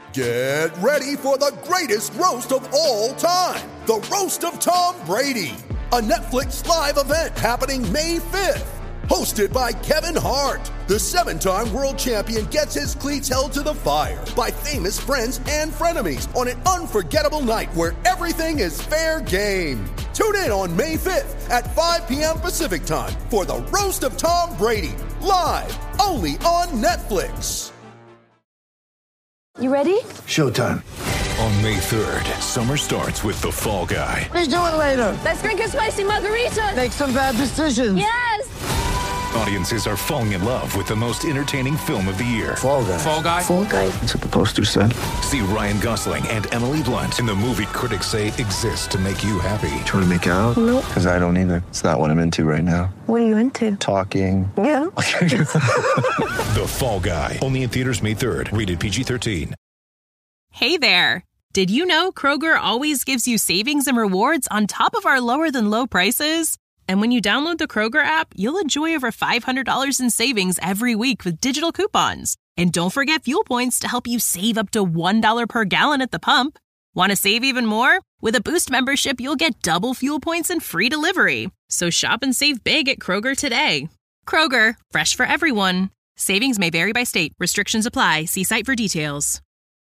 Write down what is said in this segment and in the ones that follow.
Get ready for the greatest roast of all time, the Roast of Tom Brady, a Netflix live event happening May 5th. Hosted by Kevin Hart, the 7-time world champion gets his cleats held to the fire by famous friends and frenemies on an unforgettable night where everything is fair game. Tune in on May 5th at 5 p.m. Pacific time for the Roast of Tom Brady, live only on Netflix. You ready? Showtime. On May 3rd, summer starts with The Fall Guy. Let's do it later. Let's drink a spicy margarita. Make some bad decisions. Yes! Audiences are falling in love with the most entertaining film of the year. Fall Guy. Fall Guy? Fall guy. That's what the poster said. See Ryan Gosling and Emily Blunt in the movie critics say exists to make you happy. Trying to make it out? Nope. Because I don't either. It's not what I'm into right now. What are you into? Talking. Yeah. The Fall Guy. Only in theaters May 3rd. Rated PG-13. Hey there. Did you know Kroger always gives you savings and rewards on top of our lower than low prices? And when you download the Kroger app, you'll enjoy over $500 in savings every week with digital coupons. And don't forget fuel points to help you save up to $1 per gallon at the pump. Want to save even more? With a Boost membership, you'll get double fuel points and free delivery. So shop and save big at Kroger today. Kroger, fresh for everyone. Savings may vary by state. Restrictions apply. See site for details.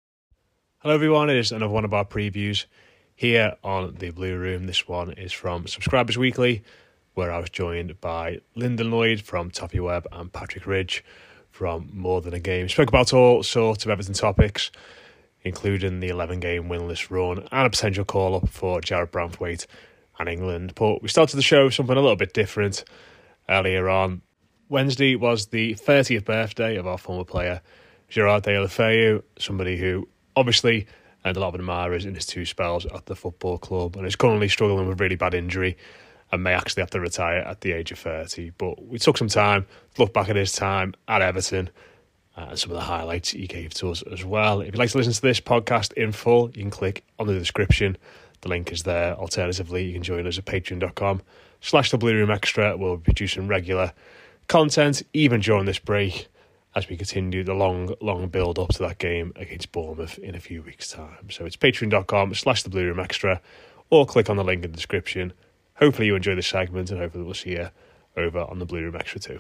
Hello everyone, it is another one of our previews here on the Blue Room. This one is from Subscribers Weekly, where I was joined by Lyndon Lloyd from Toppy Web and Patrick Ridge from More Than a Game. Spoke about all sorts of Everton topics, including the 11-game winless run and a potential call-up for Jarrad Branthwaite and England. But we started the show with something a little bit different earlier on. Wednesday was the 30th birthday of our former player, Gerard Deulofeu, somebody who obviously earned a lot of admirers in his 2 spells at the football club and is currently struggling with really bad injury and may actually have to retire at the age of 30. But we took some time to look back at his time at Everton and some of the highlights he gave to us as well. If you'd like to listen to this podcast in full, you can click on the description. The link is there. Alternatively, you can join us at patreon.com/The Blue Room Extra. We'll be producing regular content, even during this break, as we continue the long build up to that game against Bournemouth in a few weeks' time. So it's patreon.com/The Blue Room Extra, or click on the link in the description. Hopefully you enjoy this segment, and hopefully we'll see you over on the Blue Room Extra too.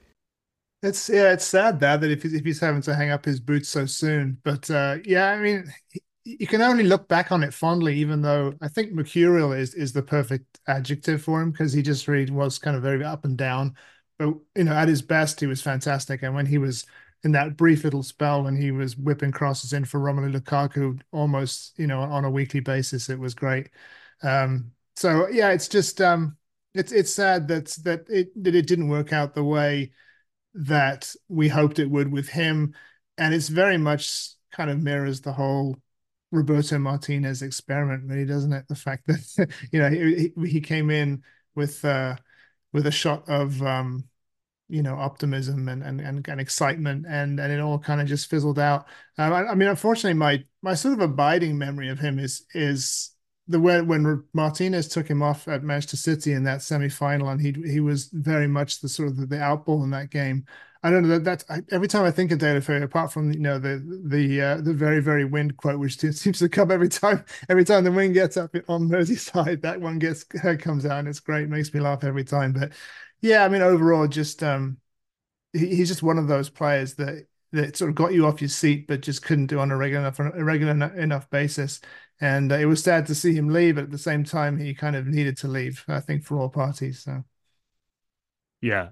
It's sad that if he's having to hang up his boots so soon. But I mean, you can only look back on it fondly, even though I think mercurial is the perfect adjective for him, because he just really was kind of very up and down. But, at his best, he was fantastic. And when he was in that brief little spell, when he was whipping crosses in for Romelu Lukaku almost, on a weekly basis, it was great. It's just it's sad that it didn't work out the way that we hoped it would with him. And it's very much kind of mirrors the whole Roberto Martinez experiment, really, doesn't it? The fact that, he came in with a shot of optimism and excitement, and it all kind of just fizzled out. I mean, unfortunately, my sort of abiding memory of him is when Martinez took him off at Manchester City in that semi-final, and he was very much the sort of the outball in that game. I don't know every time I think of Deulofeu, apart from the very very wind quote, which seems to come every time the wind gets up on Merseyside, that one comes out, and it's great. It makes me laugh every time. But yeah, I mean, overall, just he's just one of those players that sort of got you off your seat, but just couldn't do on a regular enough basis. And it was sad to see him leave, but at the same time, he kind of needed to leave, I think, for all parties. So, yeah,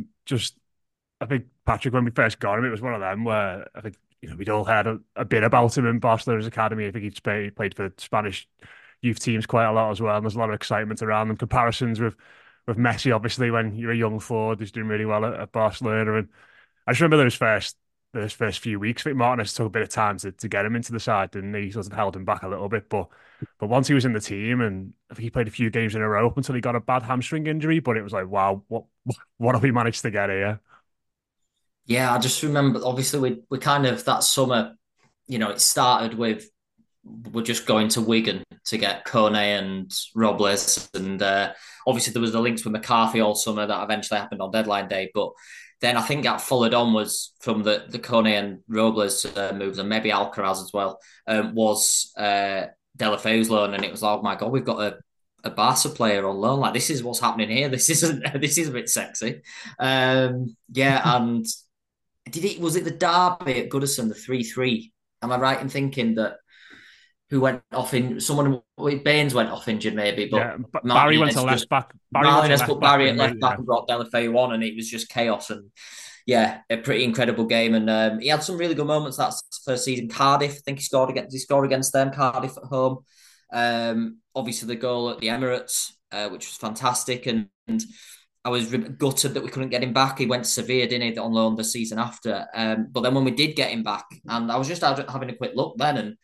I think, Patrick, when we first got him, it was one of them where I think we'd all heard a bit about him in Barcelona's academy. I think he played for Spanish youth teams quite a lot as well. And there's a lot of excitement around them. Comparisons with Messi, obviously, when you're a young forward who's doing really well at Barcelona. And I just remember those first few weeks. I think Martinez took a bit of time to get him into the side, and he sort of held him back a little bit. But once he was in the team, and I think he played a few games in a row up until he got a bad hamstring injury. But it was like, wow, what have we managed to get here? Yeah, I just remember, obviously, we kind of, that summer, it started with, we're just going to Wigan to get Kone and Robles. And obviously there was the links with McCarthy all summer that eventually happened on deadline day. But then I think that followed on was from the Kone and Robles moves, and maybe Alcaraz as well, was Deulofeu's loan, and it was like, oh my God, we've got a Barca player on loan. Like, this is what's happening here. This is a bit sexy. Yeah, and was it the derby at Goodison, the 3-3? Am I right in thinking that who went off in someone? Baines went off injured, maybe, but Barry went to left back. Martinez put Barry at left back and brought Deulofeu on, and it was just chaos. And yeah, a pretty incredible game. And he had some really good moments that first season. Cardiff, I think he scored against them. Cardiff at home. Obviously the goal at the Emirates, which was fantastic, and I was gutted that we couldn't get him back. He went to Sevilla, didn't he, on loan the season after. But then when we did get him back, and I was just having a quick look then, and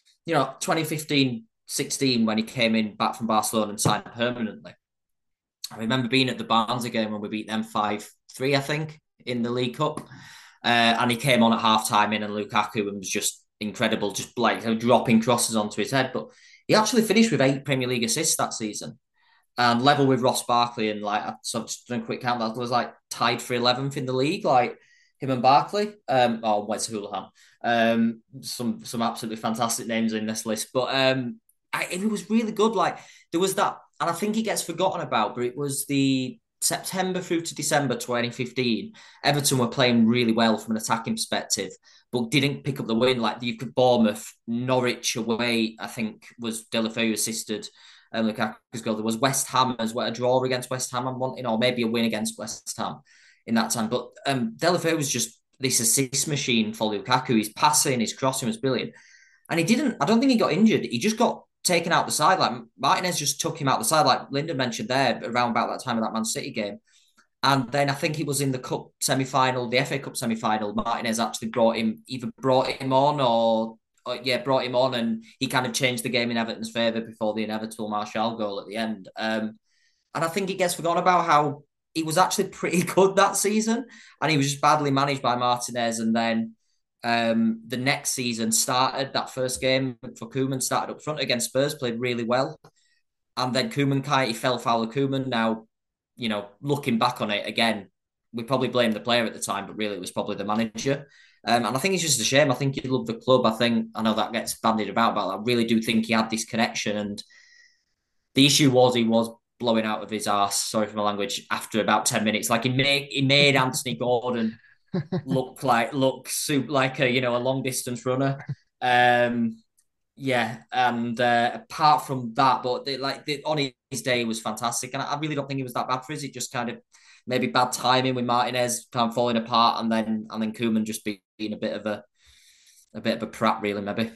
2015-16 when he came in back from Barcelona and signed permanently. I remember being at the Barnsley game when we beat them 5-3, I think, in the League Cup. And he came on at half-time in, and Lukaku was just incredible, just like dropping crosses onto his head. But he actually finished with 8 Premier League assists that season, and level with Ross Barkley. And so just doing a quick count, that was like tied for 11th in the league, like him and Barkley, or Wes Hoolahan. Some absolutely fantastic names in this list, but it was really good. Like, there was that, and I think he gets forgotten about, but it was the September through to December 2015. Everton were playing really well from an attacking perspective, but didn't pick up the win. Like, you could Bournemouth, Norwich away, I think was Deulofeu assisted Lukaku's goal. There was West Ham as well, a draw against West Ham, I'm wanting, or maybe a win against West Ham in that time. But Deulofeu was just this assist machine for Lukaku. His passing, his crossing was brilliant. And I don't think he got injured. He just got taken out the side. Like, Martinez just took him out the side, like Lyndon mentioned there, around about that time of that Man City game. And then I think it was in the cup semi-final, the FA Cup semi-final, Martinez actually brought him on, and he kind of changed the game in Everton's favour before the inevitable Martial goal at the end. And I think it gets forgotten about how he was actually pretty good that season, and he was just badly managed by Martinez. And then the next season started, that first game for Koeman started up front against Spurs, played really well. And then he fell foul of Koeman. Now, looking back on it again, we probably blamed the player at the time, but really it was probably the manager. And I think it's just a shame. I think he loved the club. I know that gets bandied about, but I really do think he had this connection. And the issue was he was blowing out of his arse, sorry for my language, after about 10 minutes. Like, he made Anthony Gordon look like a long distance runner. And apart from that, but on his day was fantastic, and I really don't think it was that bad for us. It just kind of maybe bad timing with Martinez kind of falling apart, and then Koeman just being a bit of a prat, really, maybe.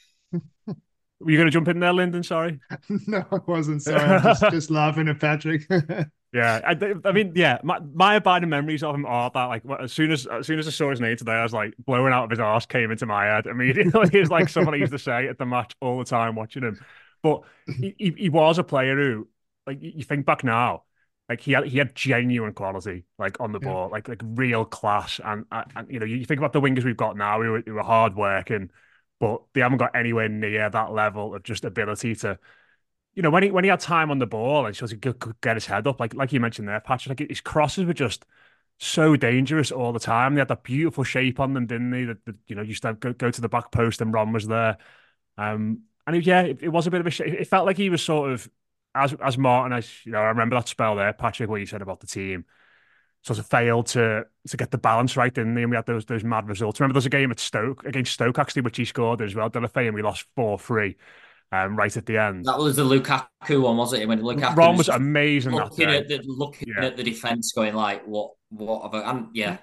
Were you going to jump in there, Lyndon? Sorry. No, I wasn't. Sorry, I'm just laughing at Patrick. Yeah, I mean, yeah, my abiding memories of him are that, like, as soon as I saw his name today, I was like, blowing out of his arse came into my head immediately. He's like someone I used to say at the match all the time watching him. But he was a player who, like, you think back now, like, he had genuine quality, like, on the ball, like real class. And you think about the wingers we've got now who are hard working, but they haven't got anywhere near that level of just ability to, when he had time on the ball and he could get his head up, like you mentioned there, Patrick, like, his crosses were just so dangerous all the time. They had that beautiful shape on them, didn't they? That used to go to the back post and Ron was there. And it was a bit of a shame. It felt like he was sort of, as Martin, I remember that spell there, Patrick, what you said about the team, sort of failed to get the balance right, didn't they? And we had those mad results. Remember, there was a game against Stoke, actually, which he scored as well, Deulofeu, and we lost 4-3 right at the end. That was the Lukaku one, wasn't it? When Lukaku Ron was amazing. Looking at the defense, going like, what have I? And yeah.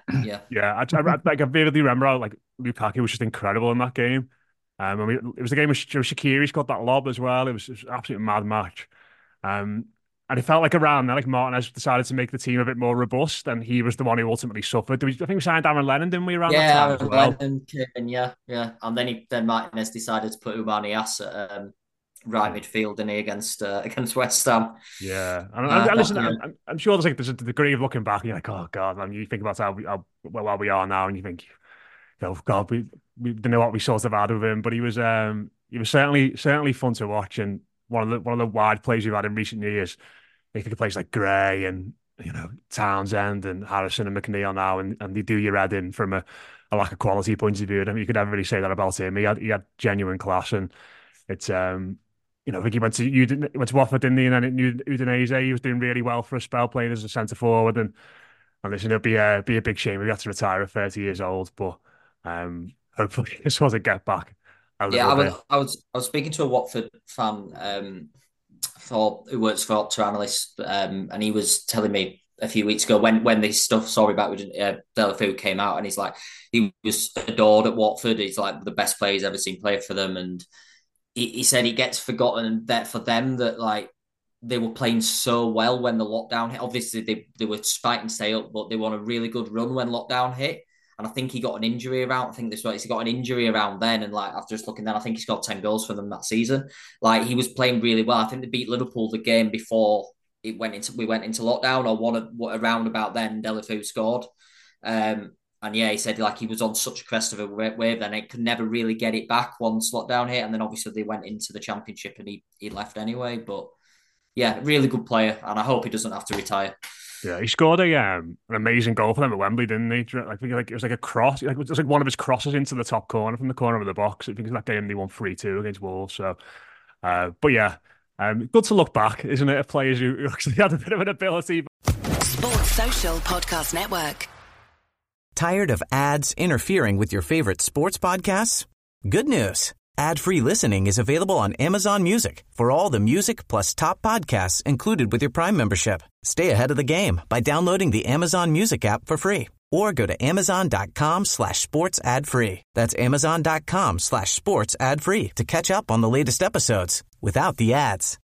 I vividly remember like Lukaku was just incredible in that game. It was the game with Shaqiri got that lob as well. It was an absolutely mad match. And it felt like around then, like, Martinez decided to make the team a bit more robust, and he was the one who ultimately suffered. I think we signed Aaron Lennon, didn't we, around that time as well? Lennon came in, yeah. And then Martinez decided to put Oumar Niasse at right midfield, didn't he, against West Ham? Yeah. And listen, I'm sure there's a degree of looking back, and you're like, oh, God, and you think about how well we are now, and you think, oh, God, we didn't know what we sort of had with him, but he was certainly fun to watch, and one of the wide plays we've had in recent years. You think of players like Gray and Townsend and Harrison and McNeil now, and they do your head in from a lack of quality point of view. I mean, you could never really say that about him. He had genuine class, and it's I think he went to Watford, didn't he? And then at Udinese, he was doing really well for a spell, playing as a centre forward. And listen, it'll be a big shame if he had to retire at 30 years old. But hopefully, this was a get back. I was speaking to a Watford fan who works for Opta Analyst, and he was telling me a few weeks ago when this stuff, sorry about Deulofeu came out, and he's like, he was adored at Watford. He's like the best player he's ever seen play for them, and he said he gets forgotten that for them that like they were playing so well when the lockdown hit. Obviously, they were fighting to stay up, but they won a really good run when lockdown hit. And I think he got an injury around. I think he got an injury around then. And like after just looking then, I think he scored 10 goals for them that season. Like he was playing really well. I think they beat Liverpool the game before we went into lockdown, or around about then. Deulofeu scored. And yeah, he said like he was on such a crest of a wave, then it could never really get it back once lockdown hit. And then obviously they went into the Championship and he left anyway. But yeah, really good player, and I hope he doesn't have to retire. Yeah, he scored an amazing goal for them at Wembley, didn't he? I think like it was like a cross, like it was like one of his crosses into the top corner from the corner of the box. I think it was that game they won 3-2 against Wolves. So, but yeah, good to look back, isn't it? Of players who actually had a bit of an ability. Sports Social Podcast Network. Tired of ads interfering with your favorite sports podcasts? Good news. Ad-free listening is available on Amazon Music for all the music plus top podcasts included with your Prime membership. Stay ahead of the game by downloading the Amazon Music app for free or go to amazon.com/sports ad free. That's amazon.com/sports ad free to catch up on the latest episodes without the ads.